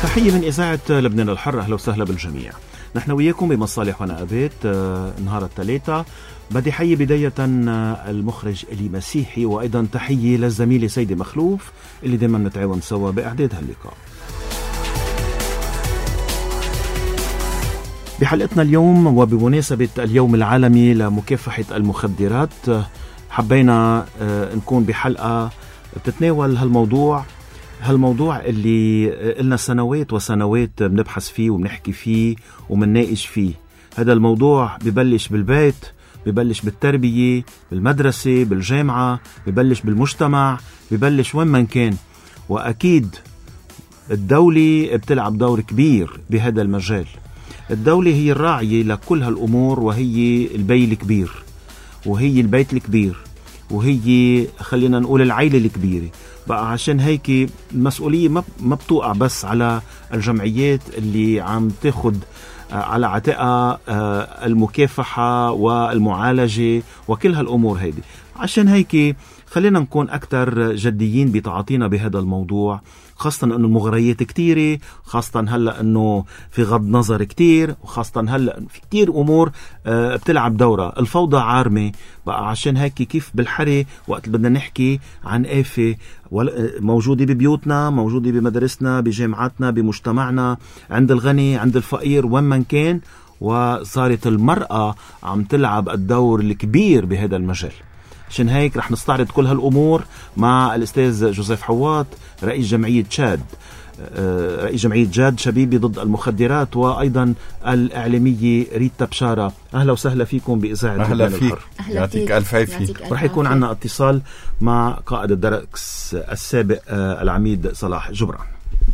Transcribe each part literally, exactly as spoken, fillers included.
تحية من إذاعة لبنان الحر، أهلا وسهلا بالجميع. نحن وياكم بمصالح ونقابات نهار الثلاثاء. بدي حيي بداية المخرج إلي مسيحي، وأيضا تحية للزميلة سيدي مخلوف اللي دايما نتعاون سوا بإعداد هاللقاء. بحلقتنا اليوم وبمناسبة اليوم العالمي لمكافحة المخدرات حبينا نكون بحلقة بتتناول هالموضوع هالموضوع اللي قلنا سنوات وسنوات بنبحث فيه وبنحكي فيه وبنناقش فيه. هذا الموضوع ببلش بالبيت، ببلش بالتربية، بالمدرسة، بالجامعة، ببلش بالمجتمع، ببلش وين ما كان. وأكيد الدولة بتلعب دور كبير بهذا المجال. الدولة هي الراعية لكل هالأمور، وهي البي الكبير، وهي البيت الكبير، وهي خلينا نقول العائلة الكبيرة. بقى عشان هيك المسؤولية ما بتوقع بس على الجمعيات اللي عم تاخد على عاتقها المكافحة والمعالجة وكل هالأمور هيدي. عشان هيك خلينا نكون أكتر جديين بتعاطينا بهذا الموضوع، خاصة أنه المغريات كتيرة، خاصة هلأ أنه في غض نظر كتير، وخاصة هلأ في كتير أمور بتلعب دورة. الفوضى عارمة بقى. عشان هيك كيف بالحري وقت بدنا نحكي عن آفة موجودة ببيوتنا، موجودة بمدارسنا، بجامعاتنا، بمجتمعنا، عند الغني، عند الفقير، وين من كان. وصارت المرأة عم تلعب الدور الكبير بهذا المجال. عشان هيك رح نستعرض كل هالأمور مع الأستاذ جوزيف حوات، رئيس جمعية جاد رئيس جمعية جاد شبيبي ضد المخدرات، وأيضا الإعلامية ريتا بشارة. أهلا وسهلا فيكم بإذاعة أهلا فيك، يعطيك ألف عافية. ورح يكون عنا اتصال مع قائد الدركس السابق العميد صلاح جبران.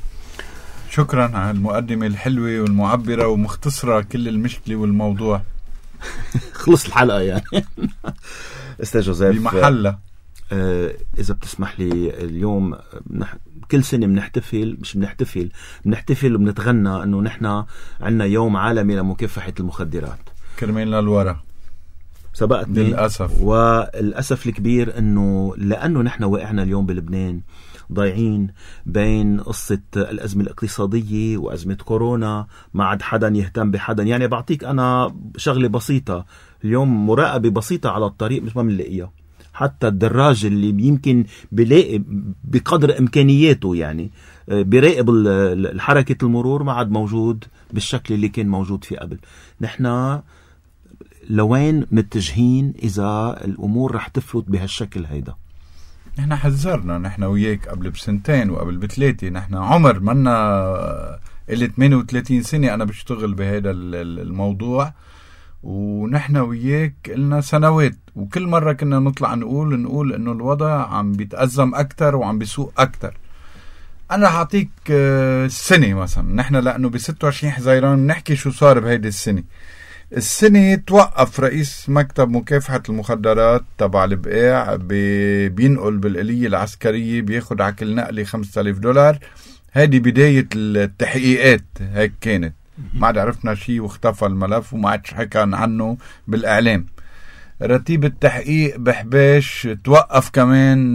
شكرا على المقدمة الحلوة والمعبرة ومختصرة كل المشكلة والموضوع. خلص الحلقة يعني. استاذ جوزيف بمحلة، آه إذا بتسمح لي، اليوم نح... كل سنة بنحتفل مش بنحتفل بنحتفل وبنتغنى أنه نحن عنا يوم عالمي لمكافحة المخدرات. كرمالنا الورا سبقتني للأسف. والأسف الكبير أنه لأنه نحن وقعنا اليوم بلبنان ضايعين بين قصة الأزمة الاقتصادية وأزمة كورونا، ما عاد حدا يهتم بحدا. يعني بعطيك أنا شغلة بسيطة اليوم، مراقبة بسيطة على الطريق مش ما منلاقيها. حتى الدراج اللي يمكن بلاقي بقدر إمكانياته يعني بيراقب الحركة المرور ما عاد موجود بالشكل اللي كان موجود فيه قبل. نحن لوين متجهين إذا الأمور رح تفلت بهالشكل هيدا؟ نحن حذرنا نحن وياك قبل بسنتين وقبل بثلاثة. نحن عمر منا اللي ثمانية وثلاثين سنة أنا بشتغل بهذا الموضوع، ونحن وياك قلنا سنوات، وكل مرة كنا نطلع نقول نقول إنه الوضع عم بيتأزم أكتر وعم بيسوء أكتر. أنا هعطيك السنة مثلا. نحن لأنه بستة وعشرين حزيران نحكي شو صار بهيدي السنة. السنة توقف رئيس مكتب مكافحة المخدرات تبع البقاع بينقل بالآلية العسكرية، بياخد على كل نقلة خمسة آلاف دولار. هذه بداية التحقيقات. هيك كانت، ما عاد عرفنا شيء واختفى الملف وما عادش حكى عنه بالإعلام. رتيب التحقيق بحباش توقف كمان،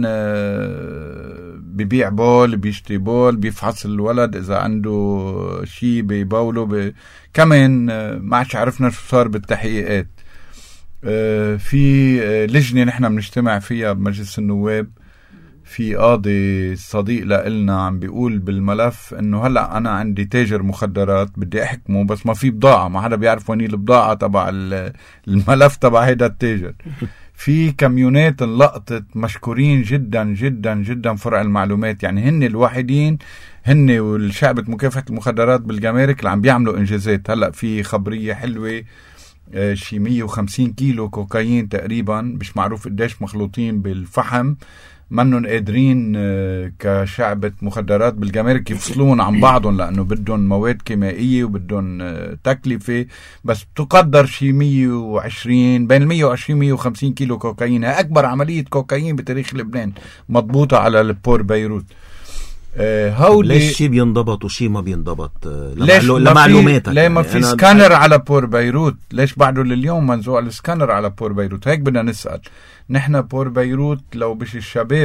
ببيع بول، بيشتري بول، بيفحص الولد إذا عنده شيء بيبوله بي... كمان ما عادش عرفنا شو صار بالتحقيقات. في لجنة نحن بنجتمع فيها بمجلس النواب، في قاضي صديق لنا عم بيقول بالملف انه هلأ انا عندي تاجر مخدرات بدي احكمه، بس ما في بضاعة، ما حدا بيعرف وين البضاعة تبع الملف تبع هيدا التاجر. في كميونات انلقطت، مشكورين جدا جدا جدا فرع المعلومات. يعني هن الوحيدين، هن والشعبة مكافحة المخدرات بالجمارك اللي عم بيعملوا انجازات. هلأ في خبرية حلوة، شي مية وخمسين كيلو كوكايين تقريبا، مش معروف قديش مخلوطين بالفحم، منن قادرين كشعبة مخدرات بالجمارك يفصلون عن بعضهم، لأنه بدهم مواد كيميائية وبدهم تكلفة. بس تقدر شي مية وعشرين، بين مية وعشرين مية وخمسين كيلو كوكايين. هي أكبر عملية كوكايين بتاريخ لبنان مضبوطة على البور بيروت. آه ليش شي بينضبط وشي ما بينضبط؟ ليش لمعلوماتك؟ ليه ما في يعني سكانر على بور بيروت؟ ليش بعده لليوم منزوع السكانر على بور بيروت؟ هيك بدنا نسأل. نحن بور بيروت لو بش الشباب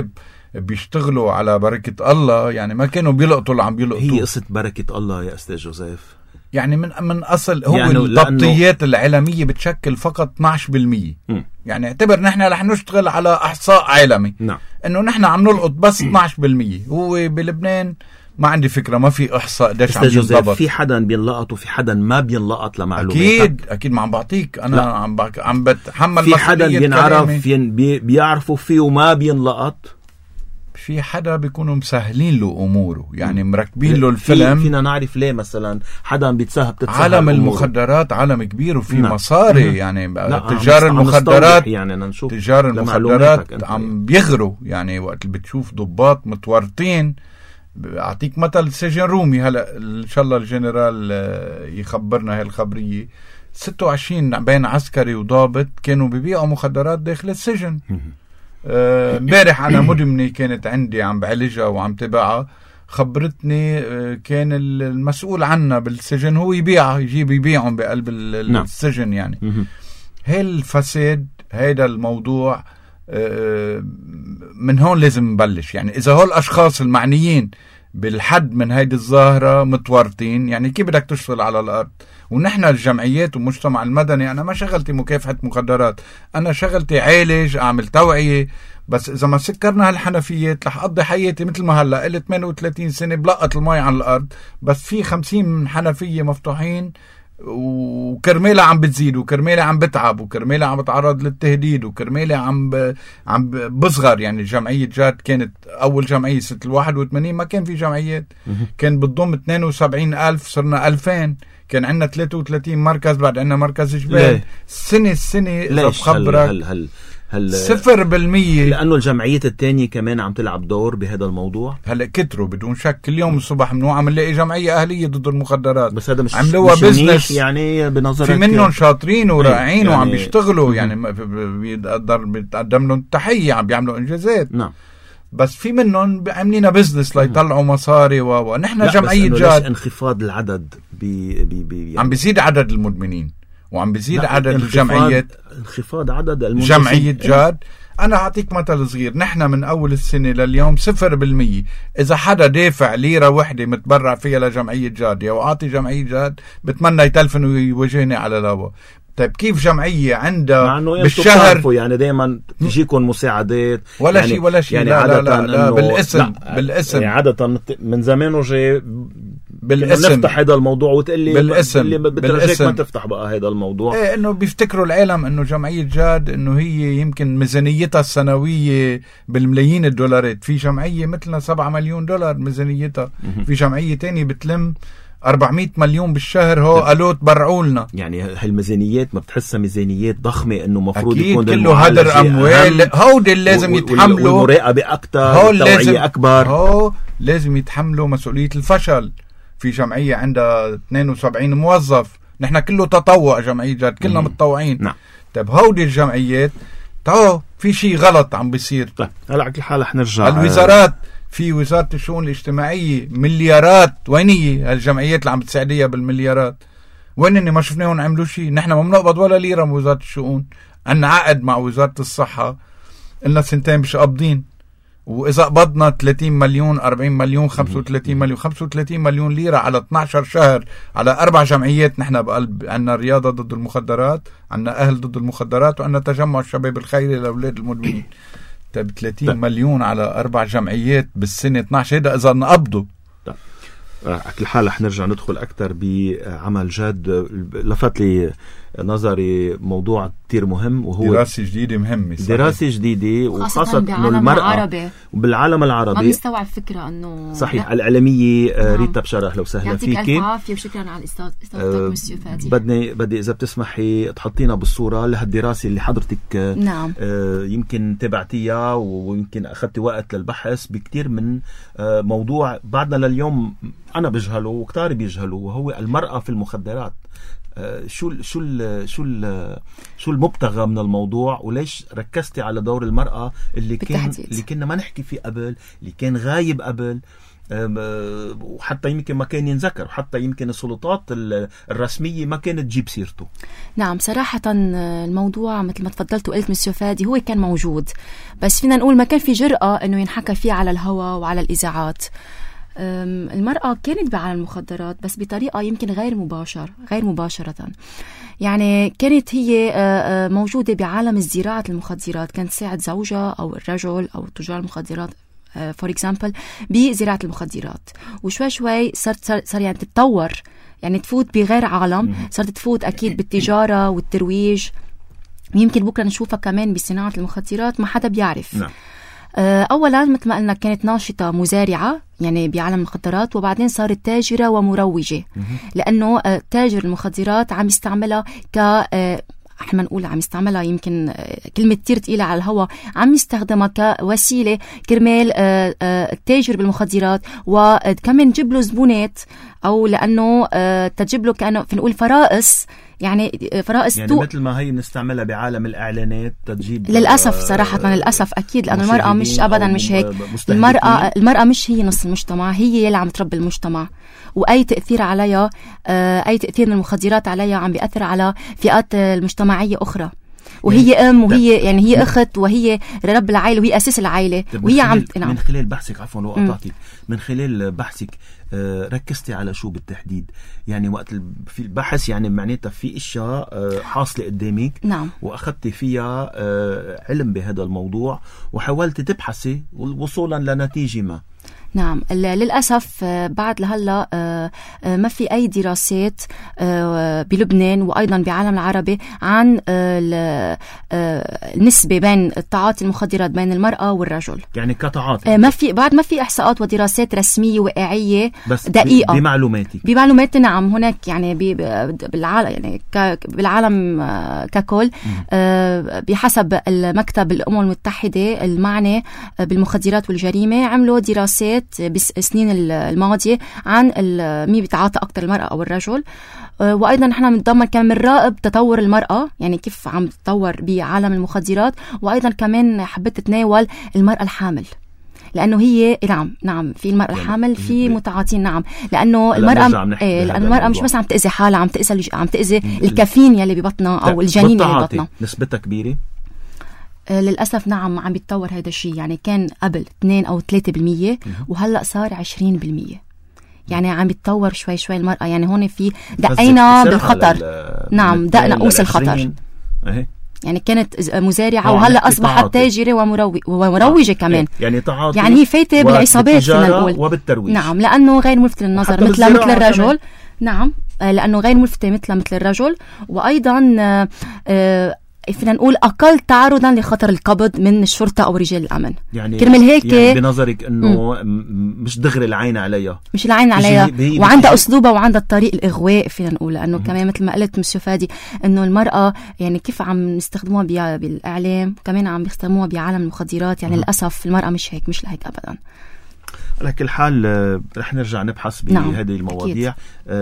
بيشتغلوا على بركة الله، يعني ما كانوا بيلقطوا اللي عم بيلقطوا. هي قصة بركة الله يا أستاذ جوزيف، يعني من من أصل هو يعني التبطيات العالمية بتشكل فقط اثني عشر بالمية. م. يعني اعتبر نحن رح نشتغل على إحصاء عالمي، نعم، إنه نحن عم نلقط بس اثني عشر بالمية. هو بلبنان ما عندي فكرة، ما في إحصاء قديش عم ينضبط. في حدا بينلقط وفي حدا ما بينلقط لمعلوماتك. أكيد أكيد ما عم بعطيك أنا، لا. عم بك... عم بتحمل في حدا بينعرف بي... بيعرفوا فيه وما بينلقط. في حدا بيكونوا مسهلين له أموره، يعني مركبين له الفيلم. فينا نعرف ليه مثلا حدا بيتسهل بتتسهل عالم المخدرات عالم كبير وفي نعم. مصاري، يعني تجار المخدرات يعني تجار المخدرات عم بيغروا. يعني وقت اللي بتشوف ضباط متورطين، أعطيك مثل سجن رومي هلأ إن شاء الله الجنرال يخبرنا هاي الخبرية، ستة وعشرين بين عسكري وضابط كانوا بيبيعوا مخدرات داخل السجن. امبارح أه أنا مدمنة كانت عندي عم بعالجها وعم تبعها، خبرتني أه كان المسؤول عنها بالسجن هو يبيعها، يجيب يبيعهم بقلب السجن. يعني هاي الفساد، هيدا الموضوع أه من هون لازم نبلش. يعني إذا هول الأشخاص المعنيين بالحد من هيدي الظاهرة متورطين، يعني كيف بدك تشتغل على الأرض؟ ونحن الجمعيات والمجتمع المدني، أنا ما شغلتي مكافحة مخدرات، أنا شغلتي عالج، أعمل توعية. بس إذا ما سكرنا هالحنفيات رح أقضي حياتي مثل ما هلأ إلي ثمانية وثلاثين سنة بلقط المي عن الأرض، بس في خمسين حنفية مفتوحين وكرميلة عم بتزيد، وكرميلة عم بتعب، وكرميلة عم بتعرض للتهديد، وكرميلة عم ب... عم بصغر. يعني جمعية جاد كانت أول جمعية سنة الواحد وثمانين، ما كان في جمعيات، كان بتضم اثنين وسبعين ألف، صرنا ألفين. كان عندنا ثلاثة وثلاثين مركز، بعد عندنا مركز جبال. سنة السنة إذا بخبرك هل هل هل صفر بالمية، لأنه الجمعية التانية كمان عم تلعب دور بهذا الموضوع. هلا كتروا بدون شك، كل يوم الصبح منو عم نلاقي جمعية أهلية ضد المخدرات، بس هذا مش عملوها بزنس. يعني بنظرك في منهم شاطرين ورائعين يعني وعم بيشتغلوا، يعني بيقدر بيتقدم لهم التحية، عم بيعملوا إنجازات. نعم، بس في منهم عاملين بزنس ليطلعوا مصاري و نحن جمعية جاد. انخفاض العدد بي بي بي يعني عم بيزيد عدد المدمنين وعم بيزيد عدد الجمعيات. انخفاض عدد المدمنين. جمعية جاد أنا أعطيك مثل صغير، نحن من أول السنة لليوم صفر بالمية. إذا حدا دافع ليرة وحدة متبرع فيها لجمعية جاد أو أعطي جمعية جاد، بتمنى يتلفن ويواجهني على الهواء. طيب كيف جمعية عندها بالشهر يعني دايما تجيكم مساعدات ولا يعني شيء ولا شيء؟ يعني لا عادة لا لا, لا بالاسم لا بالاسم يعني عادة من زمان وجاي بالاسم نفتح هذا الموضوع وتقلي بالاسم اللي بترجيك ما تفتح بقى هذا الموضوع. ايه انه بيفتكروا العالم انه جمعية جاد انه هي يمكن ميزانيتها السنوية بالملايين الدولارات. في جمعية مثلنا سبعة مليون دولار ميزانيتها، في جمعية تانية بتلم أربعمية مليون بالشهر. هو قالوا تبرعوا لنا. يعني هالميزانيات ما بتحسها ميزانيات ضخمة انه مفروض يكون كله هدر اموال، هودي اللي لازم يتحملوا والمراقبة اكتر والتوعية اكبر، هو لازم يتحملوا مسؤولية الفشل. في جمعية عندها اثنين وسبعين موظف، نحن كله تطوع، جمعية جاد كلنا متطوعين. نعم. طيب هودي الجمعيات تعو في شيء غلط عم بيصير. طيب هلا على كل حال رح نرجع الوزارات. في وزارة الشؤون الاجتماعية مليارات، وين هي الجمعيات اللي عم بتساعديها بالمليارات؟ وين اني ما شفناهم عملوا شيء؟ نحن ما بنقبض ولا ليرة من وزارة الشؤون. عنا عقد مع وزارة الصحة إلنا سنتين مش قابضين، وإذا قبضنا ثلاثين مليون أربعين مليون خمسة وثلاثين مليون خمسة وثلاثين مليون ليرة على اثني عشر شهر على أربع جمعيات. نحن بقلب عنا رياضة ضد المخدرات، عنا أهل ضد المخدرات، وعنا تجمع الشباب الخيري لأولاد المدمنين. طيب ثلاثين مليون على أربع جمعيات بالسنة اثني عشر، هذا إذا نقبضه. على كل حال رح نرجع ندخل أكثر بعمل جاد. لفت لي نظري موضوع كتير مهم، وهو دراسة جديدة مهمة. دراسة جديدة وخاصة إنه المرأة بالعالم العربي ما بيستوعب فكرة إنه صحيح. الإعلامية نعم. ريتا بشرح لو سهلا فيكي. يعطيك ألف عافية وشكرا على الاستضافة أه فادي. بدي بدي إذا بتسمحي تحطينا بالصورة لهالدراسة اللي حضرتك نعم. أه يمكن تبعتيها ويمكن أخذتي وقت للبحث بكتير من أه موضوع بعدنا لليوم أنا بجهله وكتار بيجهلوا، وهو المرأة في المخدرات. شو ال شو ال شو ال شو المبتغى من الموضوع، وليش ركزتي على دور المرأة اللي كان اللي كنا ما نحكي فيه قبل، اللي كان غايب قبل، وحتى يمكن ما كان ينذكر، وحتى يمكن السلطات الرسمية ما كانت تجيب سيرته. نعم صراحة الموضوع مثل ما تفضلت وقلت مسيو فادي هو كان موجود، بس فينا نقول ما كان في جرأة أنه ينحكى فيه على الهواء وعلى الإذاعات. المرأة كانت بعالم المخدرات بس بطريقة يمكن غير مباشر غير مباشرة. يعني كانت هي موجودة بعالم الزراعة المخدرات، كانت تساعد زوجها أو الرجل أو تجار المخدرات فور اكزامبل بزراعة المخدرات، وشوي شوي صارت صار يعني تتطور، يعني تفوت بغير عالم، صارت تفوت أكيد بالتجارة والترويج، يمكن بكرة نشوفها كمان بصناعة المخدرات ما حدا بيعرف. نعم. أولا مثل ما قلنا كانت ناشطة مزارعة يعني بعالم المخدرات، وبعدين صارت تاجرة ومروجة، لأنه تاجر المخدرات عم يستعملها ك احنا نقول عم يستعملها يمكن كلمة كتير تقيلة على الهوا، عم يستخدمها كوسيلة كرمال التاجر بالمخدرات وكمان تجيب له زبونات، أو لأنه تجيب له كأنه فنقول فرائس، يعني فرائس يعني مثل ما هي بنستعملها بعالم الإعلانات تجيب. للأسف صراحة للأسف أكيد، لأن المرأة مش أبدا مش هيك. المرأة المرأة مش هي نص المجتمع، هي اللي عم تربي المجتمع، وأي تأثير عليها أي تأثير من المخدرات عليها عم بيأثر على فئات المجتمعية أخرى، وهي أم وهي يعني هي أخت وهي رب العائلة وهي أساس العائلة، وهي عم من خلال بحثك عفوا لو قطعتك من خلال بحثك ركزتي على شو بالتحديد؟ يعني وقت في البحث يعني معناتها في اشياء حاصله قدامك. نعم. واخذتي فيها علم بهذا الموضوع وحاولتي تبحثي وصولا لنتيجه ما. نعم. للأسف بعد لهلا ما في أي دراسات بلبنان وأيضا بعالم العربي عن النسبة بين تعاطي المخدرات بين المرأة والرجل، يعني كتعاطي ما في بعد ما في إحصاءات ودراسات رسمية واقعية بس دقيقة بمعلوماتي بمعلوماتي نعم هناك يعني بالعالم يعني بالعالم ككل بحسب المكتب الأمم المتحدة المعني بالمخدرات والجريمة عملوا دراسات بالسنين الماضية عن مين بيتعاطى أكتر المرأة أو الرجل. وأيضا نحن بنضمن كمان بنراقب تطور المرأة، يعني كيف عم تتطور بعالم المخدرات، وأيضا كمان حبيت تتناول المرأة الحامل، لأنه هي نعم نعم في المرأة الحامل في متعاطين. نعم لأنه المرأة إيه لأن المرأة مش بس عم تأذي حالها، عم تأذي عم تأذي الكافين يلي ببطنها أو الجنين يلي ببطنها. نسبتها كبيرة للأسف. نعم عم بيتطور هذا الشيء، يعني كان قبل اثنين أو ثلاثة بالمية وهلأ صار عشرين بالمية، يعني عم بيتطور شوي شوي المرأة. يعني هون في دقينا بالخطر. نعم دقنا قوس الخطر. يعني كانت مزارعة وهلأ أصبحت تاجرة ومروجة ومروجة كمان، يعني تعاطي يعني هي فايتة بالعصابات فينا نقول. وبالترويج. نعم لأنه غير ملفت للنظر مثل مثل الرجل. نعم لأنه غير ملفتة مثل مثل الرجل، وأيضا آه فينا نقول أقل تعرضا لخطر القبض من الشرطة أو رجال الأمن. يعني كرمال هيك يعني بنظرك إنه مش دغري العين عليها، مش العين عليها، وعندها أسلوبها وعندها الطريق الإغواء فينا نقول. لأنه م- كمان مثل ما قلت مسيو فادي إنه المرأة يعني كيف عم نستخدموها بالإعلام كمان عم يستخدموها بعالم المخدرات. يعني م- للأسف المرأة مش هيك مش لهيك أبدا. على كل حال رح نرجع نبحث بهذه نعم. المواضيع.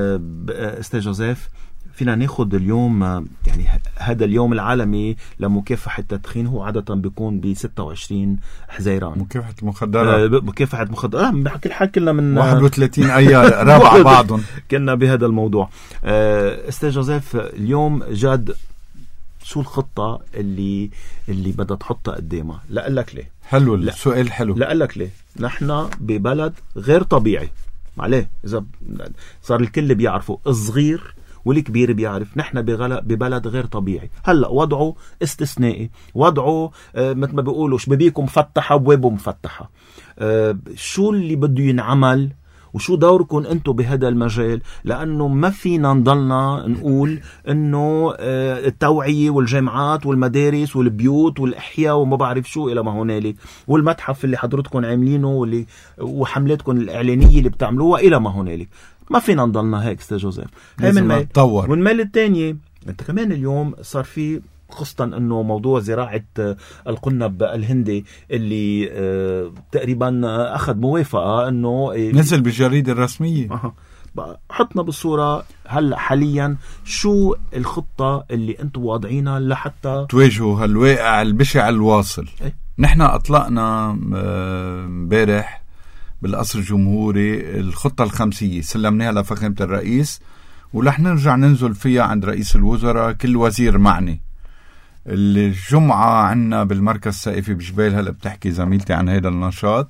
أستاذ جوزيف، فينا ناخد اليوم يعني هذا اليوم العالمي لمكافحة التدخين، هو عادة بيكون ب ستة وعشرين حزيران. مكافحة المخدرات آه مكافحة المخدرات آه بحكي الحال كلنا من واحد وثلاثين أيار رابع بعضهم كنا بهذا الموضوع. آه أستاذ جوزيف، اليوم جاد شو الخطة اللي اللي بدها تحطها قدامها؟ لا لك ليه؟ حلو السؤال حلو. لا لك ليه؟ نحن ببلد غير طبيعي عليه، إذا صار الكل بيعرفه، الصغير والكبير بيعرف، نحن ببلد غير طبيعي. هلأ وضعه استثنائي، وضعه آه مثل ما بيقولوا شبابيكم مفتحة وبوابه مفتحة. آه شو اللي بده ينعمل وشو دوركم انتم بهذا المجال؟ لأنه ما فينا نضلنا نقول انه آه التوعية والجامعات والمدارس والبيوت والإحياء وما بعرف شو إلى ما هنالك، والمتحف اللي حضرتكم عاملينه واللي وحملاتكم الإعلانية اللي بتعملوها إلى ما هنالك. ما فينا نضلنا هيك أستاذ جوزيف. هاي من مال. والمال الثانية انت كمان اليوم صار في خاصة انه موضوع زراعة القنب الهندي اللي اه تقريبا اخذ موافقة انه نزل بالجريدة الرسمية. أه. حطنا بالصورة هلا حاليا شو الخطة اللي انتم واضعينها لحتى تواجهوا هالواقع البشع الواصل. ايه؟ نحن اطلقنا امبارح بالقصر الجمهوري الخطة الخمسية، سلمناها لفخامة الرئيس ورح نرجع ننزل فيها عند رئيس الوزراء كل وزير معني. الجمعة عنا بالمركز الثقافي بجبال، هلأ بتحكي زميلتي عن هذا النشاط.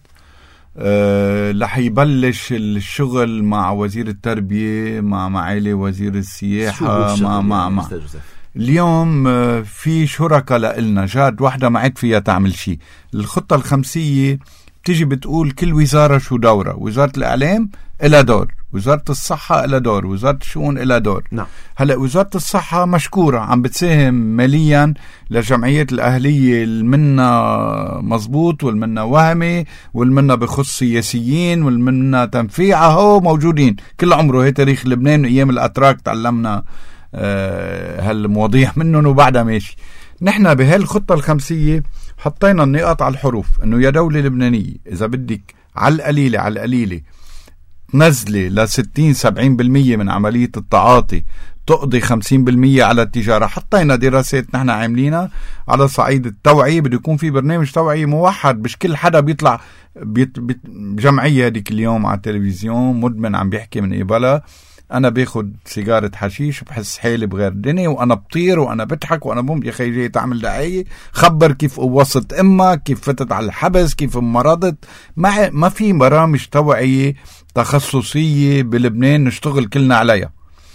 أه رح يبلش الشغل مع وزير التربية، مع معالي وزير السياحة، مع مع مع اليوم في شركة لنا جاد واحدة ما عاد فيها تعمل شيء. الخطة الخمسية بتيجي بتقول كل وزارة شو دورة. وزارة الإعلام إلها دور، وزارة الصحة إلها دور، وزارة الشؤون إلها دور. نعم. هلأ وزارة الصحة مشكورة عم بتساهم ماليا لجمعيات الأهلية المنا مزبوط والمنا وهمي والمنا بخص سياسيين والمنا تنفيعة، هو موجودين كل عمره. هي تاريخ لبنان أيام الأتراك تعلمنا أه هالمواضيع منهم وبعدها ماشي. نحن بهالخطة الخمسية حطينا النقاط على الحروف انه يا دولة لبنانية اذا بدك على القليلة على القليلة تنزلي لستين سبعين بالمية من عملية التعاطي، تقضي خمسين بالمية على التجارة. حطينا دراسات نحن عاملينها على صعيد التوعية، بده يكون في برنامج توعية موحد، مش كل حدا بيطلع بيت بيت بجمعية هديك اليوم على التلفزيون مدمن عم بيحكي من قبلها أنا باخد سيجارة حشيش بحس حالي بغير الدنيا وأنا بطير وأنا بضحك وأنا بوم. يا خي جاي تعمل دعاية، خبر كيف قوصت أمك، كيف فتت على الحبس، كيف مرضت. ما ما في برامج توعية تخصصية بلبنان نشتغل كلنا عليها.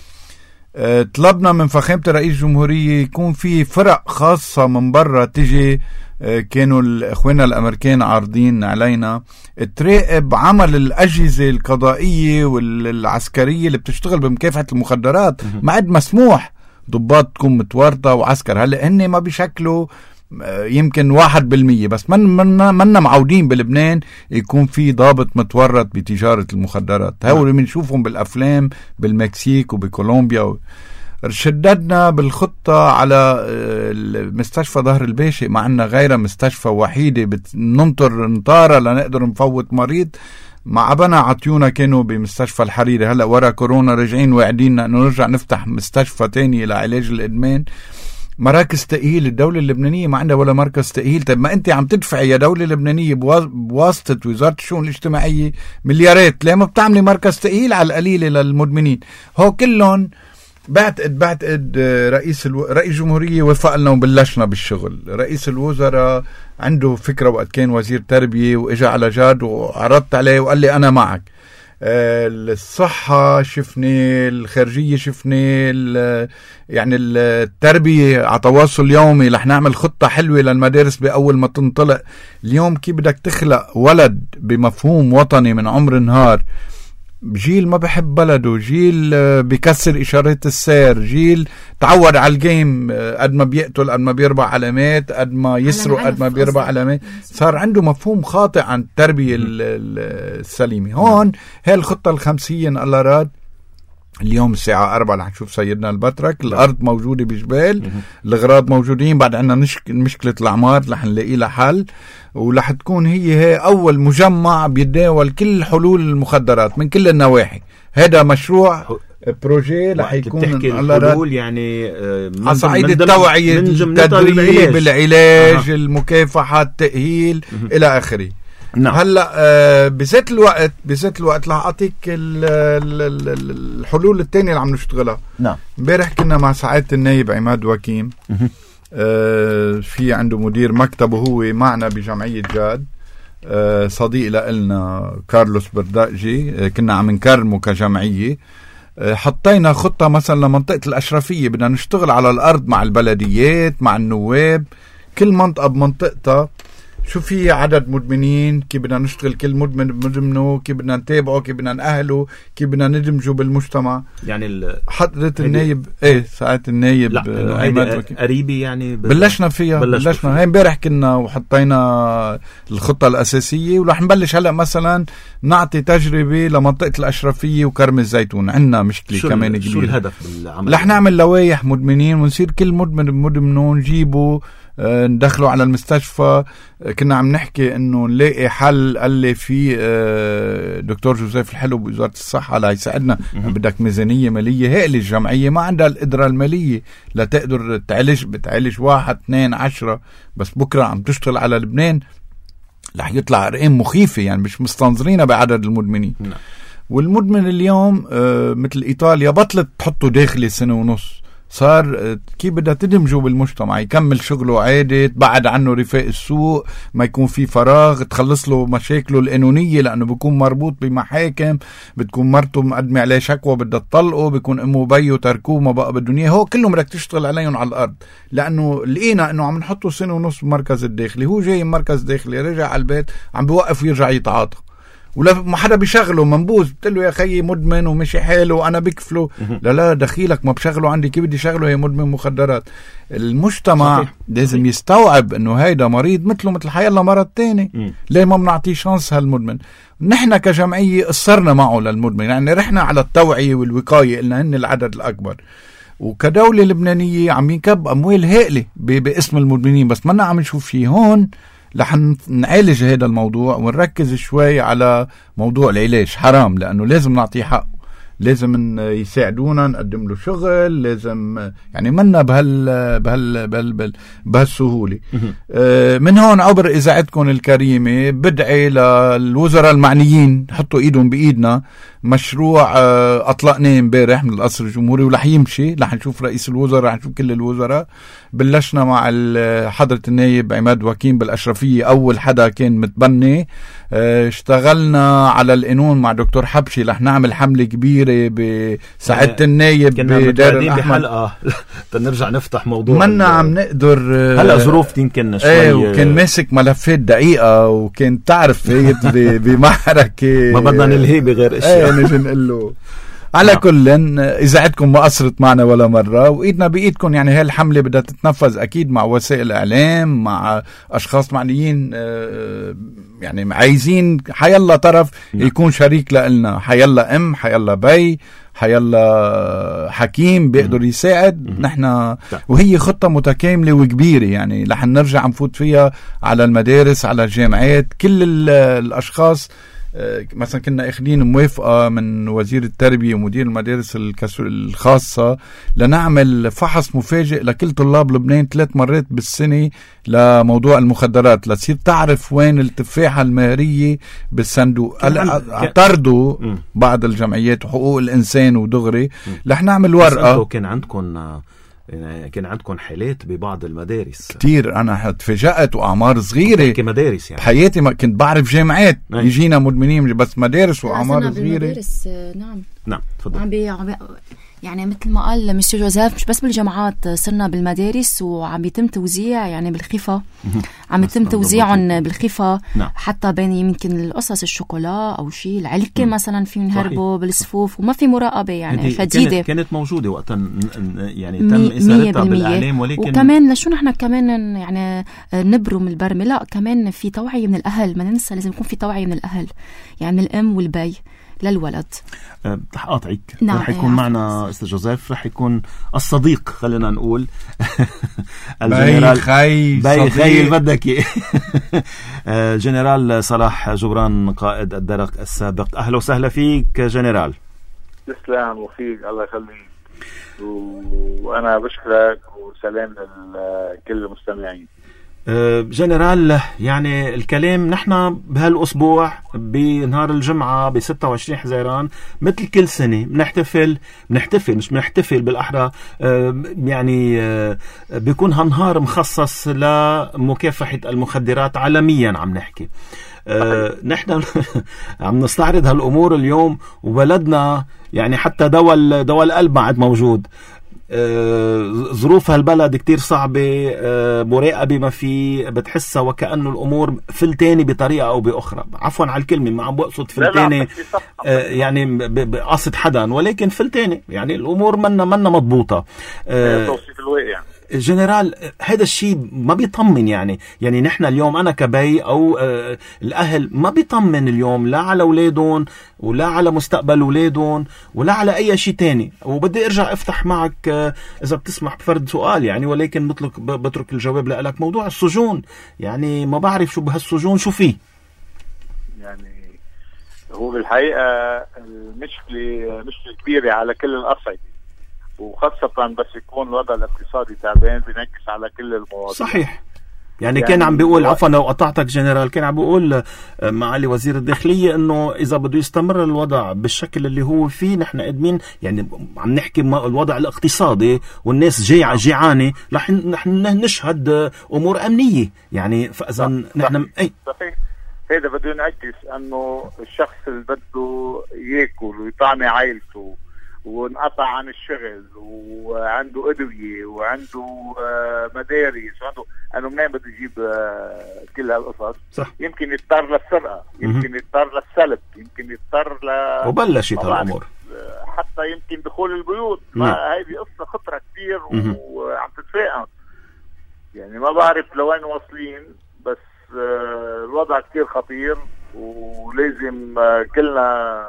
أه طلبنا من فخامة رئيس الجمهورية يكون في فرق خاصة من برا تجي. كانوا الأخوان الأمريكان عارضين علينا تراقب عمل الأجهزة القضائية والعسكرية اللي بتشتغل بمكافحة المخدرات. ما عاد مسموح ضباط تكون متورطة وعسكر. هلأ هن ما بيشكلوا يمكن واحد بالمية بس. من منا منا معودين بلبنان يكون في ضابط متورط بتجارة المخدرات. هؤلاء بنشوفهم بالأفلام بالمكسيك وبكولومبيا و... شددنا بالخطة على مستشفى ظهر الباشا، مع أننا غير مستشفى وحيدة بننطر نطارة لنقدر نفوت مريض. مع أبنا عطيونا كانوا بمستشفى الحريري، هلأ ورا كورونا رجعين وعدينا أنه نرجع نفتح مستشفى تاني لعلاج الإدمان. مراكز تأهيل، الدولة اللبنانية ما عندها ولا مركز تأهيل. طيب ما أنت عم تدفعي يا دولة لبنانية بواسطة وزارة الشؤون الاجتماعية مليارات، ليه ما بتعملي مركز تأهيل على القليلة للمدمنين؟ هو كلهم بعتقد بعتقد رئيس الو... رئيس الجمهورية وفق لنا وبلشنا بالشغل. رئيس الوزراء عنده فكرة وقت كان وزير تربية وإجا على جاد وعرضت عليه وقال لي أنا معك. الصحة شفني، الخارجية شفني، يعني التربية على تواصل يومي رح نعمل خطة حلوة للمدارس بأول ما تنطلق. اليوم كيف بدك تخلق ولد بمفهوم وطني من عمر نهار، جيل ما بحب بلده، جيل بيكسر إشارات السير، جيل تعود على الجيم، قد ما بيقتل قد ما بيربع علامات، قد ما يسرق قد ما بيربع علامات. صار عنده مفهوم خاطئ عن التربية السليمة. هون هاي الخطة الخمسية الله راد. اليوم الساعة أربعة رح نشوف سيدنا البطرك. الأرض موجودة بجبال، الأغراض موجودين، بعد عنا نشك... مشكلة الأعمار رح نلاقي لها حل. ورح تكون هي هي أول مجمع بيتداول كل حلول المخدرات من كل النواحي. هذا مشروع بروجي رح يكون الحلول يعني على صعيد التوعية، التدريب، العلاج، آه. المكافحة، التأهيل إلى آخره. نعم. هلا آه بذات الوقت بذات الوقت رح اعطيك الحلول الثانيه اللي عم نشتغلها. نعم. امبارح كنا مع سعاده النائب عماد وكيم، آه في عنده مدير مكتبه هو معنا بجمعيه جاد، آه صديق لنا كارلوس برداجي، آه كنا عم نكرمه كجمعيه. آه حطينا خطه مثلا لمنطقه الاشرفيه، بدنا نشتغل على الارض مع البلديات مع النواب، كل منطقه بمنطقتها شو في عدد مدمنين، كيف بدنا نشتغل كل مدمن مدمنه، كيف بدنا نتابعه، كيف بدنا نأهله، كيف بدنا ندمجه بالمجتمع. يعني حضرة النايب ايه ساعات النايب لا قريبي يعني بلشنا فيها بلشنا, بلشنا. هاي امبارح كنا وحطينا الخطة الأساسية، ورح نبلش هلا مثلا نعطي تجربة لمنطقة الأشرفية وكرم الزيتون. عندنا مشكلة كمان كبيرة. شو الهدف بالعمل؟ رح نعمل لوايح مدمنين ونصير كل مدمن مدمنه نجيبه ندخله على المستشفى. كنا عم نحكي انه نلاقي حل. قال لي في دكتور جوزيف الحلو بوزارة الصحة لا يساعدنا، بدك ميزانية مالية. هي الجمعية ما عندها القدرة المالية لتقدر تعالج، بتعالج واحد اثنين عشرة، بس بكرة عم تشتغل على لبنان. رح يطلع ارقام مخيفة، يعني مش مستنظرين بعدد المدمنين. م. والمدمن اليوم آه مثل ايطاليا بطلت تحطه داخلي سنة ونص، صار كيف بدها تدمجه بالمجتمع، يكمل شغله عادي، تبعد عنه رفاق السوق، ما يكون في فراغ، تخلص له مشاكله القانونية لأنه بيكون مربوط بمحاكم، بتكون مرته مقدمة عليه شكوى بدها تطلقه، بيكون أمه وبيه تركوه ما بقى بالدنيا، هو كلهم بدك تشتغل عليهم على الأرض، لأنه لقينا أنه عم نحطه سنة ونص بمركز الداخلي، هو جاي مركز داخلي رجع على البيت عم بيوقف ويرجع يتعاطى، ولا ما حدا بيشغله، منبوذ، بتقول له يا خيي مدمن ومشي حاله وانا بكفله، لا لا دخيلك ما بشغله عندي، كيف بدي شغله هي مدمن مخدرات. المجتمع صحيح. لازم صحيح. يستوعب انه هيدا مريض مثله مثل حيالله مرض تاني، ليه ما بنعطيه شانس هالمدمن؟ نحن كجمعية قصرنا معه للمدمن، يعني رحنا على التوعية والوقاية، قلنا هن العدد الأكبر، وكدولة لبنانية عم ينكب أموال هائلة باسم المدمنين، بس ما عم نشوف شيء هون. رح نعالج هذا الموضوع ونركز شوي على موضوع العلاج، حرام لأنه لازم نعطيه حق، لازم يساعدونا نقدم له شغل، لازم يعني منا بهال بهال بهال بهال بهالسهولة. من هون عبر إذاعتكم الكريمة بدعي للوزراء المعنيين حطوا إيدهم بإيدنا، مشروع أطلقناه امبارح من القصر الجمهوري ورح يمشي، رح نشوف رئيس الوزراء، رح نشوف كل الوزراء. بلشنا مع حضرة النائب عماد وكيم بالأشرفية، أول حدا كان متبني. اشتغلنا على القانون مع دكتور حبشي، رح نعمل حملة كبيرة بسعادة النائب بدار الأحمر بحلقة تنرجع نفتح موضوع منا عم نقدر هلا ظروف يمكن شوي. ايه وكان ماسك ملفات دقيقة، وكان تعرف فايت بمحركة ما بدنا نلهي بغير اشياء. ايه نجي نقول له على كل إذاعتكم ما قصرت معنا ولا مرة، وإيدنا بإيدكم. يعني هاي الحملة بدها تتنفذ أكيد مع وسائل الإعلام، مع أشخاص معنيين، يعني عايزين حيالله طرف يكون شريك لنا، حيالله أم، حيالله بي، حيالله حكيم بيقدر يساعد. نحن وهي خطة متكاملة وكبيرة، يعني رح نرجع نفوت فيها على المدارس، على الجامعات، كل الأشخاص. مثلا كنا اخذين موافقة من وزير التربية ومدير المدارس الخاصة لنعمل فحص مفاجئ لكل طلاب لبنان ثلاث مرات بالسنة لموضوع المخدرات، لتصير تعرف وين التفاحة المهرية بالصندوق. اعترضوا بعض الجمعيات وحقوق الإنسان ودغري، رح نعمل ورقة. كان عندكم يعني كان عندكم حالات ببعض المدارس كتير، أنا تفاجأت، وأعمار صغيرة كمدارس يعني. بحياتي ما كنت بعرف جامعات يجينا مدمنين، بس مدارس وأعمار صغيرة. مدارس نعم نعم تفضل. عم بي عم بي يعني مثل ما قال مستر جوزيف، مش بس بالجامعات، صرنا بالمدارس وعم يتم توزيع يعني بالخفة، عم يتم توزيعهم بالخفة. نعم. حتى بين يمكن القصص الشوكولا أو شيء العلكة مثلا في نهربوا بالصفوف وما في مراقبة يعني شديدة. كانت, كانت موجودة وقتا يعني تم إسالتها بالإعلام، ولكن وكمان لشو نحن كمان يعني نبرم البرمة، لا كمان في توعية من الأهل، ما ننسى لازم يكون في توعية من الأهل، يعني من الأم والبي للولد. رح قاطعك. نعم. رح يكون معنا أستاذ جوزيف، رح يكون الصديق خلينا نقول الجنرال خي باي خي بدك جنرال صلاح جبران قائد الدرق السابق. أهلا وسهلا فيك جنرال. تسلم وفيك، الله يخليك، وأنا بشكرك وسلام لكل المستمعين. جنرال، يعني الكلام نحن بهالأسبوع بنهار الجمعة ب ستة وعشرين حزيران مثل كل سنة بنحتفل بنحتفل مش بنحتفل بالأحرى، يعني بيكون هالنهار مخصص لمكافحة المخدرات عالميا. عم نحكي نحن عم نستعرض هالأمور اليوم، وبلدنا يعني حتى دواء دواء القلب بعد موجود. ظروف هالبلد كتير صعبة، مراقبة ما في، بتحسها وكأنه الأمور فلتاني بطريقة أو بأخرى. عفوا على الكلمة، ما عم بقصد فلتاني يعني بقصد حدا، ولكن فلتاني يعني الأمور منا منا مضبوطة. توصيف الواقع جنرال، هذا الشيء ما بيطمن. يعني يعني نحن اليوم أنا كبي أو آه الأهل ما بيطمن اليوم لا على أولادهم ولا على مستقبل أولادهم ولا على أي شيء تاني. وبدي أرجع أفتح معك آه إذا بتسمح بفرد سؤال يعني، ولكن بترك بترك الجواب لك. موضوع السجون، يعني ما بعرف شو بهالسجون شو فيه. يعني هو بالحقيقة المشكلة مشكلة كبيرة على كل الأصعدة، وخاصة بس يكون الوضع الاقتصادي تعبان بينكس على كل المواضيع. صحيح. يعني, يعني كان عم بيقول، عفوا لو قطعتك جنرال، كان عم بيقول معالي وزير الداخلية انه اذا بده يستمر الوضع بالشكل اللي هو فيه، نحن قادمين يعني عم نحكي الوضع الاقتصادي والناس جيعة جيعانة، رح نحن نشهد امور امنية يعني. فاذا نحن اي صحيح، هذا بده ينعكس انه الشخص اللي بده ياكل ويطعمي عائلته وانقطع عن الشغل وعنده أدوية وعنده مدارس وعنده، أنه منين بده يجيب كل هالقصص؟ صح. يمكن يضطر للسرقة، يمكن يضطر للسلب، يمكن يضطر ل وبلشت هالأمور، حتى يمكن دخول البيوت. هذه قصة خطرة كتير وعم تتفاقم يعني. ما بعرف لوين واصلين، بس الوضع كتير خطير ولازم كلنا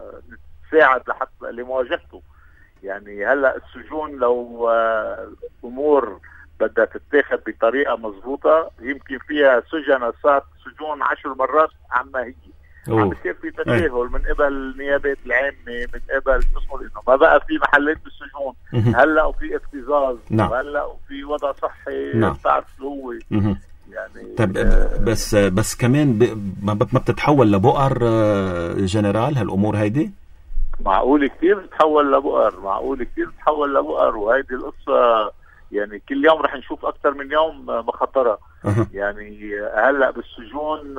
ساعد لحتى لمواجهته يعني. هلا السجون لو امور بدها تتاخد بطريقه مضبوطه، يمكن فيها سجن صارت سجون عشر مرات عما هي. أوه. عم بيصير في تساهل من قبل النيابات العامه، من قبل اسمه انه ما بقى في محلات بالسجون. هلا وفي اكتظاظ، نعم. هلا وفي وضع صحي، نعم. بتعرف شو هو يعني. طب آه بس بس كمان ما بتتحول لبؤر جنرال هالامور هيدي؟ معقول كتير تتحول لبؤر، معقول كتير تتحول لبؤر. وهيدي القصة يعني كل يوم رح نشوف أكثر من يوم مخاطرة. أه. يعني هلأ بالسجون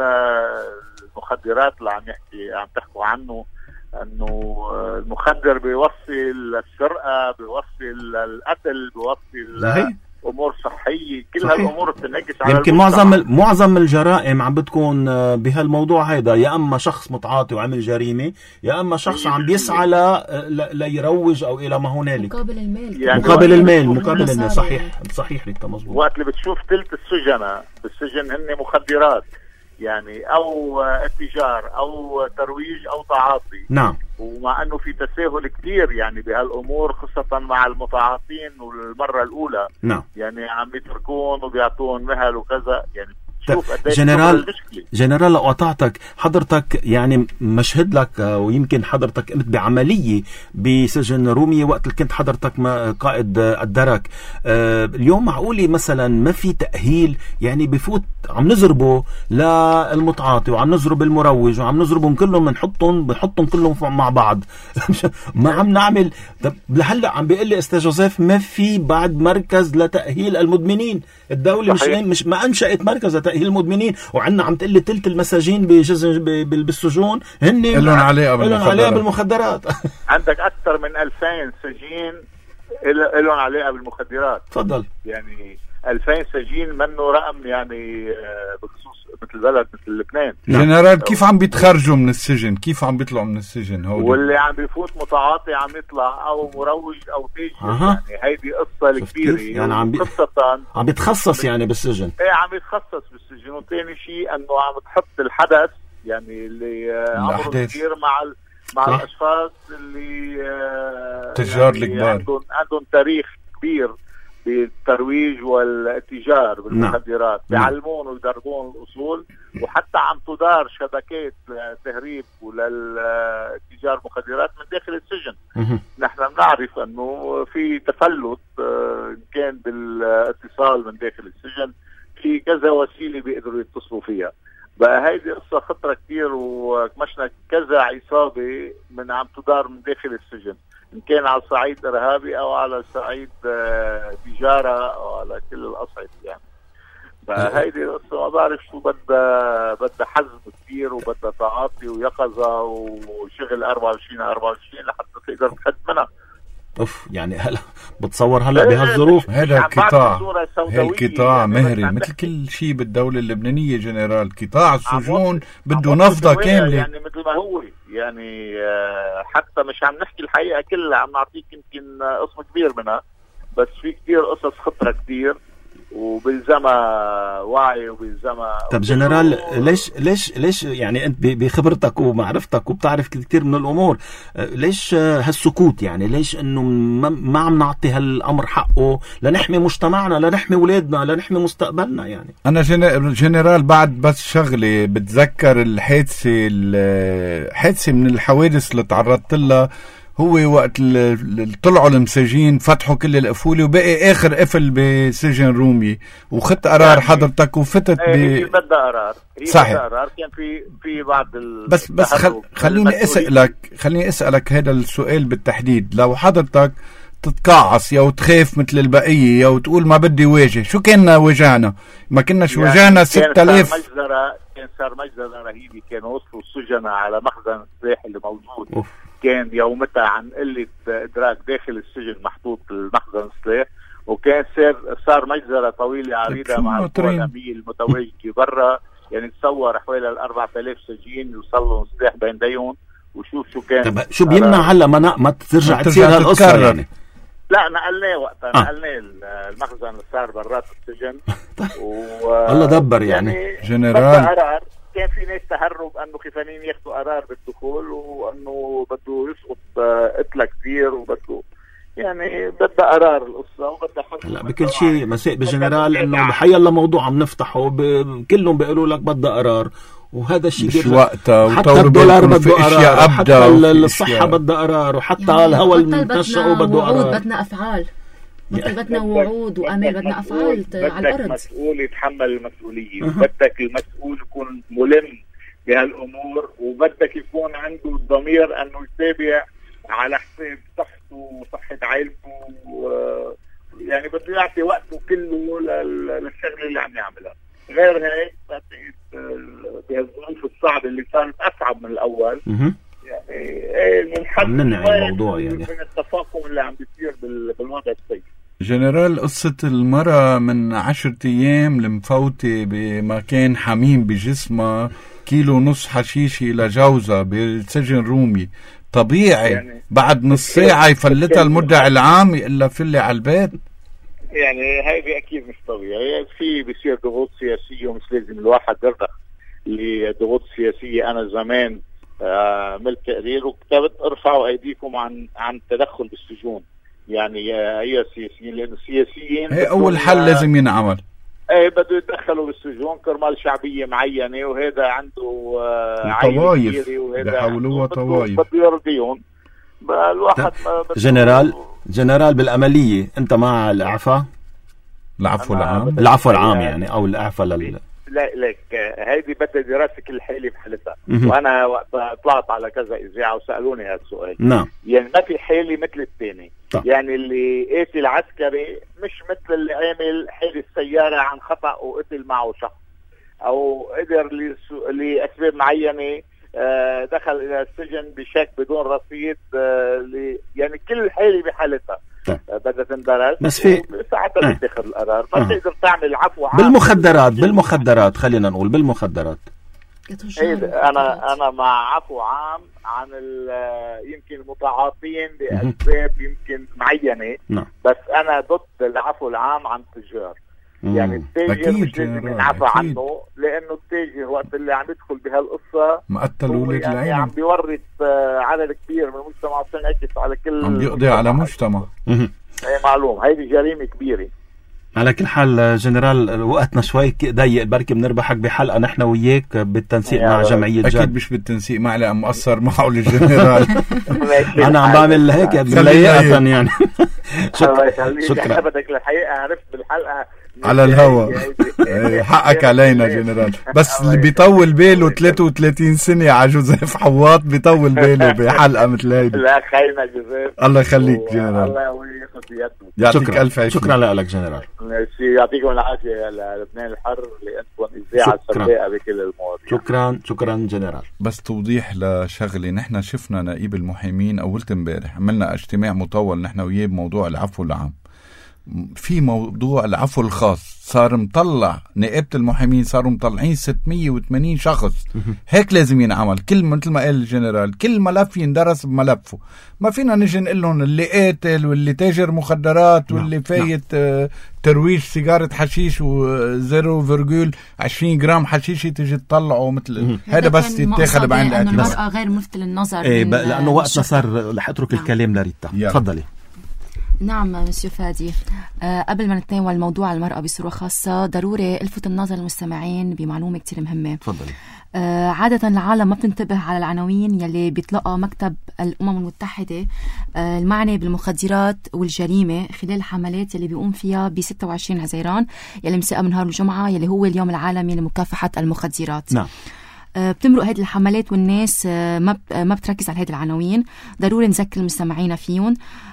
المخدرات اللي عم يحكي عم تحكوا عنه، أنه المخدر بيوصي للسرقة، بيوصي للقتل، بيوصي امور صحيه، كل صحيح. هالامور بتنعكس على يمكن معظم معظم الجرائم عم بتكون بهالموضوع هيدا، يا اما شخص متعاطي وعمل جريمه، يا اما شخص عم بيسعى ل ليروج او الى ما هنالك مقابل المال يعني مقابل المال مقابل المال صحيح صحيح ريتا مظبوط. وقت اللي بتشوف ثلث السجناء بالسجن هن مخدرات يعني، او اتجار او ترويج او تعاطي. نعم. ومع انه في تساهل كتير يعني بهالامور، خاصة مع المتعاطين والمرة الاولى. نعم. يعني عم يتركون وبيعطون مهل وكذا يعني. جنرال جنرال لو قطعتك، حضرتك يعني مشهد لك ويمكن حضرتك قمت بعملية بسجن رومية وقت اللي كنت حضرتك قائد الدرك. أه اليوم معقولة مثلا ما في تأهيل يعني؟ بفوت عم نزربه للمتعاطي وعم نزرب المروج وعم نزربهم كلهم، بنحطهم بنحطهم كلهم مع بعض ما عم نعمل. طب لهلا عم بيقول لي استاذ جوزيف ما في بعد مركز لتأهيل المدمنين. الدولة مش, مش ما انشأت مركز لتأهيل المدمنين، وعندنا عم تقول لي ثلث المساجين بجزء بالسجون هن لهم علاقة بالمخدرات. بالمخدرات. عندك أكثر من ألفين سجين لهم علاقة بالمخدرات. تفضل. يعني ألفين سجين منه رقم يعني بخصوص مثل بلد مثل لبنان. جنرال كيف عم بيتخرجوا من السجن؟ كيف عم بيطلعوا من السجن هودي؟ واللي عم بيفوت متعاطي عم يطلع او مروج او تاجر. أه. يعني هيدي قصة الكبيرة يعني عم بي... عم بيتخصص يعني بالسجن. ايه عم يتخصص بالسجن. وثاني شيء انه عم تحط الحدث يعني اللي عمره كبير مع ال... مع صح. الاشخاص اللي تجار يعني الكبار عندهم عندهم تاريخ كبير بالترويج والاتجار بالمخدرات. نعم. بيعلمون ويدربون الأصول، وحتى عم تدار شبكات تهريب وللتجار مخدرات من داخل السجن. مه. نحن بنعرف أنه في تفلت كان بالاتصال من داخل السجن، في كذا وسيلة بيقدروا يتصلوا فيها. بقى هيدي قصة خطرة كتير، وكمشنا كذا عصابة من عم تدار من داخل السجن، إن كان على الصعيد إرهابي أو على الصعيد تجارة أو على كل الأصعد يعني. فهيدي القصة ما بعرف شو بدها بدها حزم كتير وبدها تعاطي ويقظة وشغل أربعة وعشرين أربعة وعشرين لحتى تقدر تحد منها. اوف يعني هلا بتصور هلا بهالظروف هذا القطاع هالقطاع مهري مثل كل شيء بالدولة اللبنانية جنرال. قطاع السجون بده نفضة كاملة يعني مثل ما هو يعني. حتى مش عم نحكي الحقيقة كلها، عم نعطيك يمكن قسم كبير منها، بس في كتير قصص خطرة كتير وبالزمها وعي وبالزمها. طب جنرال ليش ليش ليش يعني انت بخبرتك ومعرفتك وبتعرف كثير من الامور، ليش هالسكوت يعني؟ ليش انه ما عم نعطي هالامر حقه لنحمي مجتمعنا، لنحمي اولادنا، لنحمي مستقبلنا يعني؟ انا جنرال بعد بس شغله بتذكر الحادثه الحادثه من الحوادث اللي تعرضت لها هو وقت طلعوا المساجين فتحوا كل القفولة وبقي آخر قفل بسجن رومي وخدت قرار يعني حضرتك وفتت ب هي بدها قرار صحيح قرار كان في في بعض ال... بس بس خل... خليني أسألك خليني أسألك هذا السؤال بالتحديد. لو حضرتك تتقاعص يا وتخاف مثل البقية يا وتقول ما بدي واجه، شو كنا واجهنا؟ ما كناش يعني واجهنا ستة آلاف. كان صار مجزرة كان صار مجزرة رهيبة، كانوا وصلوا السجناء على مخزن السلاح اللي موجود. أوف. كان يومتها عن قلة إدراك داخل السجن محطوط المخزن السلاح، وكان صار صار مجزرة طويلة عريضة مع القوى الأمنية المتواجدة برا. يعني تصور حوالي الأربعة آلاف سجين يوصلوا سلاح بين ديهم، وشوف شو كان. طب شو بيمنع هلا ما ما ترجع تصير هالقصة يعني؟ لا نقلناه وقتها آه. نقلناه المخزن اللي صار برات السجن و... الله دبر يعني, يعني جنرال قرار. كان في ناس تهرب انه خيفانين ياخذوا قرار بالدخول، وانه بده يسقط قتله كثير، وبده يعني بدها قرار القصه وبدها حل. لا بكل شيء مساء بالجنرال انه بحي الله موضوع عم نفتحه ب... كلهم بيقولوا لك بدها قرار، وهذا الشيء مش وقتها. حتى الدولار بده قرار، حتى الصحة بدها قرار، وحتى يعني الهواء المنشأ بده قرار. بدنا أفعال، بدنا وعود وأمل، بدنا أفعال على الأرض. بدك مسؤول يتحمل المسؤولية، بدك المسؤول يكون ملم بهالأمور، وبدك يكون عنده الضمير أنه يتابع على حساب صحته وصحة عائلته، يعني بده يعطي وقته كله للشغل اللي عم يعملها. غير هيك بهالظروف الصعبة اللي صارت أصعب من الأول، يعني من حد الموضوع يعني من التفاقم اللي عم بيصير بالوضع السيء. جنرال، قصة المرأة من عشرة أيام المفوتة بمكان حميم بجسمها كيلو نص حشيشي لجوزة بالسجن رومي، طبيعي يعني بعد نص ساعة يفلتها المدعي العام إلا فلي على البيت؟ يعني هاي أكيد مش طبيعي. في بيصير ضغوط سياسية، ومش لازم الواحد يرضى لضغوط سياسية. أنا زمان عملت آه تقرير وكتبت ارفعوا أيديكم عن عن التدخل بالسجون، يعني هي السياسيين، لأن السياسيين هي أول حل لازم ينعمل. ايه بده يتدخلوا بالسجون كرمال شعبية معينة، وهذا عنده آه عائلة كبيرة، وهذا عنده طوائف بده يرضيهم. الواحد جنرال جنرال بالعملية أنت مع الإعفاء؟ العفو العام العفو العام يعني أو الإعفاء لل لا لك هيدي بدها دراسة كل حالة بحالتها. وأنا وقت طلعت على كذا إذاعة وسألوني هذا السؤال. نعم. يعني ما في حالة مثل الثاني. يعني اللي قاتل العسكري مش مثل اللي عامل حادث سيارة عن خطأ وقتل معه شخص، أو قدر لأسباب معينة دخل إلى السجن بشك بدون رصيد. يعني كل حالة بحالتها بدها تندرس، بس في ساعتها بتاخذ القرار. ما تقدر تعمل عفو عام بالمخدرات. بالمخدرات خلينا نقول بالمخدرات انا انا مع عفو عام عن يمكن المتعاطين لاسباب يمكن معينه. نعم. بس انا ضد العفو العام عن التجار. يعني التاجر مش لازم ينعفى عنه، لانه التاجر وقت اللي عم يدخل بهالقصه مقتل ولد يعني العين، عم بيورط عدد كبير من المجتمع عشان يعكس على كل، عم بيقضي على مجتمع. هي معلوم هيدي جريمه كبيره. على كل حال جنرال وقتنا شوي ضيق، بركي بنربحك بحلقه نحن وياك بالتنسيق مع جمعيه جد. اكيد مش بالتنسيق معي لأ مقصر معه الجنرال. انا عم بعمل هيك مليئه يعني. شكرا. بدك الحقيقه عرفت بالحلقه على الهواء. حقك علينا جنرال. بس اللي بيطول باله ثلاثة وثلاثين سنة على جوزيف حواط بيطول باله بحلقة مثل هيدي. لا خينا جوزيف، الله يخليك جنرال. الله ياخذ بيده. يعطيك الف عافية. شكرا لك جنرال. يعطيكم العافية للبنان الحر لأنكم إذاعة سباقة بكل المواضيع. شكرا شكرا جنرال. بس توضيح لشغلة، نحن شفنا نائب المحامين أولت امبارح، عملنا اجتماع مطول نحن وياه بموضوع العفو العام. في موضوع العفو الخاص صار مطلع نائبة المحامين، صاروا مطلعين ستمية وثمانين شخص. هيك لازم ينعمل. كل مثل ما قال الجنرال كل ملف يندرس بملفه. ما فينا نجي نقول لهم اللي قاتل واللي تاجر مخدرات واللي فايت آه ترويج سيجارة حشيش وزيرو فيرجول عشرين جرام حشيشي تجي تطلعه مثل هذا. بس يتاخد بعين الاعتبار. المرأة غير مثل النظر. ايه لأنه وقتنا صار رح اترك الكلام لريتا. تفضلي. نعم مسيو فادي. أه قبل ما نتناول موضوع المرأة بصورة خاصة ضروري الفت النظر المستمعين بمعلومة كتير مهمة. تفضلي. أه عادة العالم ما بتنتبه على العناوين يلي بيطلقها مكتب الأمم المتحدة أه المعني بالمخدرات والجريمة خلال الحملات يلي بيقوم فيها ب ستة وعشرين حزيران يلي مساء من نهار الجمعة يلي هو اليوم العالمي لمكافحة المخدرات. نعم. بتمرق هذه الحملات والناس ما ما بتركز على هذه العناوين. ضروري نذكر المستمعين فيهم.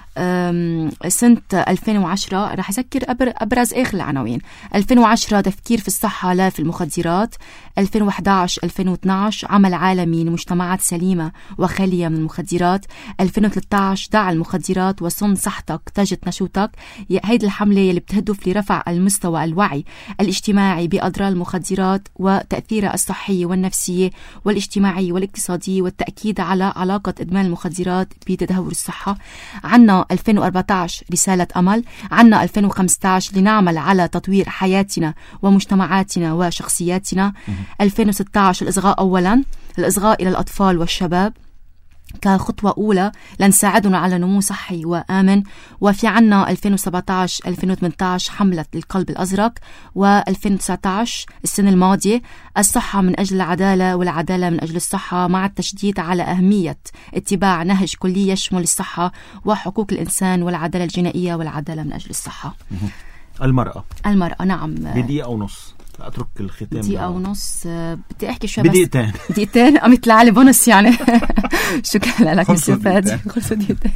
سنة ألفين وعشرة رح أذكر أبرز آخر العناوين. ألفين وعشرة تفكير في الصحة لا في المخدرات. ألفين وإحدى عشر ألفين واثني عشر عمل عالمي لمجتمعات سليمة وخالية من المخدرات. ألفين وثلاثة عشر دع المخدرات وصن صحتك تجد نشوتك. هيدي الحملة اللي بتهدف لرفع المستوى الوعي الاجتماعي بأضرار المخدرات وتأثيرها الصحية والنفسية والاجتماعية والاقتصادية والتأكيد على علاقة إدمان المخدرات بتدهور الصحة. عنا ألفين وأربعة عشر رسالة أمل. عنا ألفين وخمسة عشر لنعمل على تطوير حياتنا ومجتمعاتنا وشخصياتنا. ألفين وستة عشر الإصغاء أولا الإصغاء إلى الأطفال والشباب كخطوة أولى لنساعدنا على نمو صحي وآمن. وفي عنا ألفين وسبعة عشر ألفين وثمانية عشر حملة القلب الأزرق. وألفين وتسعة عشر السنة الماضية الصحة من أجل العدالة والعدالة من أجل الصحة مع التشديد على أهمية اتباع نهج كلي يشمل الصحة وحقوق الإنسان والعدالة الجنائية والعدالة من أجل الصحة. المرأة المرأة نعم بدقيقة ونص أترك الختام دقيقة ونص. بدي أحكي شوي بدقيقتين دقيقتين أم يطلع لي بونص يعني. شكرا لك مسيو فادي. خلصوا دقيقتين.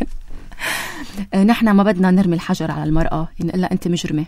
نحن ما بدنا نرمي الحجر على المرأة إن إلا أنت مجرمة.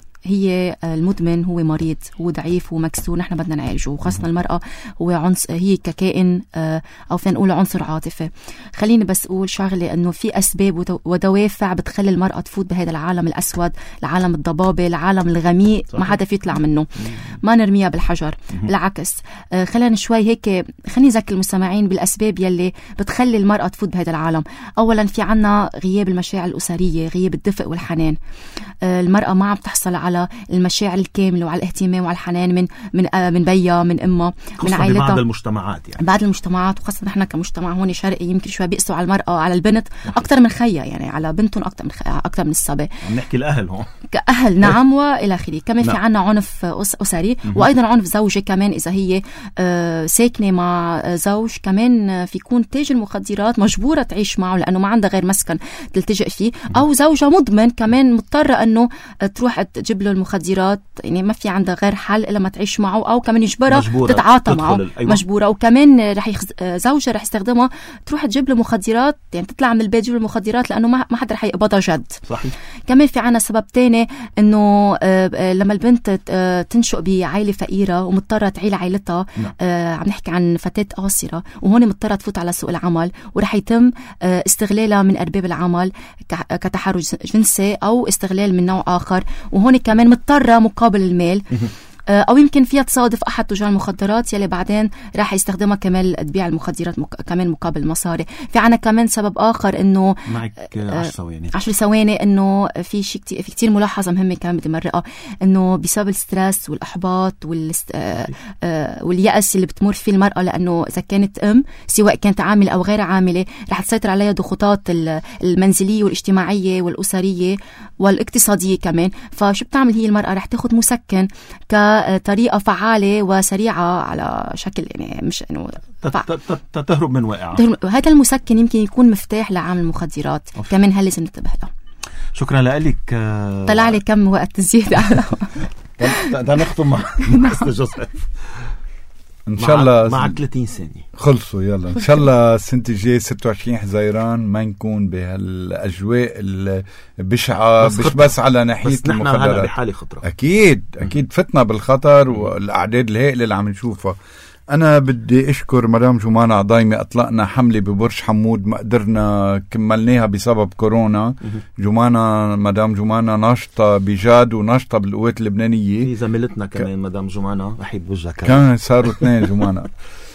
هي المدمن هو مريض هو ضعيف ومكسور نحن بدنا نعالجه وخاصة المرأة هو عنصر هي ككائن أو فينا نقول عنصر عاطفي. خليني بس أقول شغلة إنه في أسباب ودوافع بتخلي المرأة تفوت بهذا العالم الأسود العالم الضبابة العالم الغميق ما حدا في يطلع منه. ما نرميها بالحجر بالعكس. خلينا شوي هيك خليني نذكر المستمعين بالأسباب يلي بتخلي المرأة تفوت بهذا العالم. أولا في عنا غياب المشاعر الأسرية غياب الدفء والحنان. المرأة ما عم تحصل على المشاعر الكاملة وعلى الاهتمام وعلى الحنان من من من بيها من أمها من عائلتها. بعض المجتمعات يعني بعض المجتمعات وخاصة نحن كمجتمع هون شرقي يمكن شوي بيقسوا على المرأة على البنت أكثر من خيا يعني على بنتهم أكثر من أكثر من الصبي. عم نحكي الأهل هون كأهل نعم وإلى آخره. كمان في عنا عنف أسري وأيضا عنف زوجي كمان إذا هي آه ساكنة مع زوج كمان في يكون تاجر مخدرات مجبورة تعيش معه لأنه ما عندها غير مسكن تلتجئ فيه أو زوجها مدمن كمان مضطرة أنه تروح تجيب له المخدرات يعني ما في عندها غير حل إلا ما تعيش معه أو كمان يجبرها تتعاطى معه. أيوة. مجبورة. وكمان رح يخز... زوجها رح يستخدمها تروح تجيب له مخدرات يعني تطلع من البيت تجيب له مخدرات لأنه ما ما حدا رح يقبضها جد. صحيح. كمان في عنا سبب تاني إنه آه لما البنت آه تنشأ بعائلة فقيرة ومضطرة تعيل عائلتها آه عم نحكي عن فتاة قاصرة وهون مضطرة تفوت على سوق العمل ورح يتم آه استغلالها من أرباب العمل كتحرش جنسي أو استغلال من نوع آخر وهون كمان مضطرة مقابل المال. أو يمكن فيها تصادف أحد تجار المخدرات يلي بعدين راح يستخدمها كمان تبيع المخدرات مك... كمان مقابل مصاري. في عنا كمان سبب آخر إنه معك عشر ثواني عشر ثواني إنه في شيء كتير في كتير ملاحظة مهمة كمان بدي مرقها إنه بسبب الستريس والإحباط والست... آه آه واليأس اللي بتمر فيه المرأة لأنه إذا كانت أم سواء كانت عاملة أو غير عاملة راح تسيطر عليها ضغوطات المنزلية والاجتماعية والأسرية والاقتصادية كمان. فشو بتعمل هي المرأة راح تاخد مسكن ك طريقة فعالة وسريعة على شكل يعني مش إنه تهرب من واقعة. هذا المسكن يمكن يكون مفتاح لعامل المخدرات. أوف. كمان هل لازم ننتبه له. شكرا لك. طلع لي كم وقت زيادة. ده نختم مع أستاذ جوزيف ان شاء الله معك ثلاثين ثانية خلصوا. يلا ان شاء الله السنة الجاية ستة وعشرين حزيران ما نكون بهالاجواء البشعة مش بس على ناحية المخدرات. بس نحن بحالة خطرة اكيد اكيد فتنا بالخطر والاعداد الهائلة اللي عم نشوفها. أنا بدي أشكر مدام جمانة عضايمة. أطلقنا حملة ببرج حمود ما قدرنا كملناها بسبب كورونا. جمانة مدام جمانة ناشطة بجاد وناشطة بالقوات اللبنانية. في زميلتنا كمان ك... مدام جمانة أحيد بوجهها كمان كان صاروا اثنين جمانة.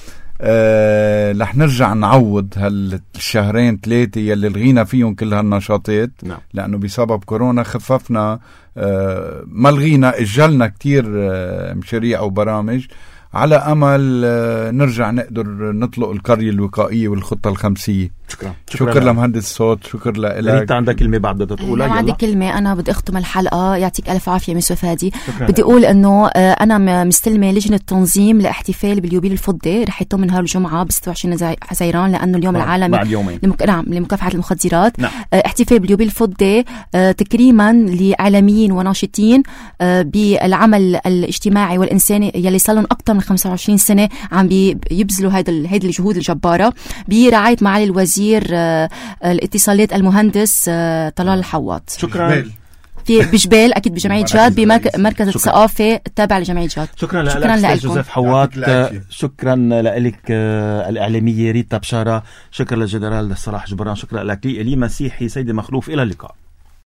أه رح نرجع نعوض هالشهرين ثلاثة يلي لغينا فيهم كل هالنشاطات. نعم. لأنه بسبب كورونا خففنا أه ما لغينا اجلنا كتير أه مشاريع وبرامج على أمل نرجع نقدر نطلق القرية الوقائية والخطة الخمسية. شكرا شكرا, شكرا لمهندس الصوت، شكرا لك. انت عندك كلمة بعد بدها تقولها؟ عندي كلمة، أنا بدي أختم الحلقة. يعطيك ألف عافية مسيو فادي. بدي أقول إنه أنا مستلمة لجنة تنظيم لاحتفال باليوبيل الفضي، رح يتم نهار الجمعة ب ستة وعشرين حزيران لأنه اليوم العالمي لمك... نعم لمكافحة المخدرات. نعم. احتفال باليوبيل الفضي تكريما لإعلاميين وناشطين بالعمل الاجتماعي والإنساني يلي صار لهم أكثر من خمسة وعشرين سنة عم بيبذلوا هذا هذه الجهود الجبارة برعاية معالي الوزير الاتصالات المهندس طلال الحواط. شكرا. في بجبال اكيد بجمعيه جاد بمركز الثقافه التابع لجمعيه جاد. شكرا, شكرا لك جوزيف حواط. شكرا لك الاعلاميه ريتا بشاره. شكرا للجنرال صلاح جبران. شكرا لك لي مسيحي سيدي مخلوف. الى اللقاء.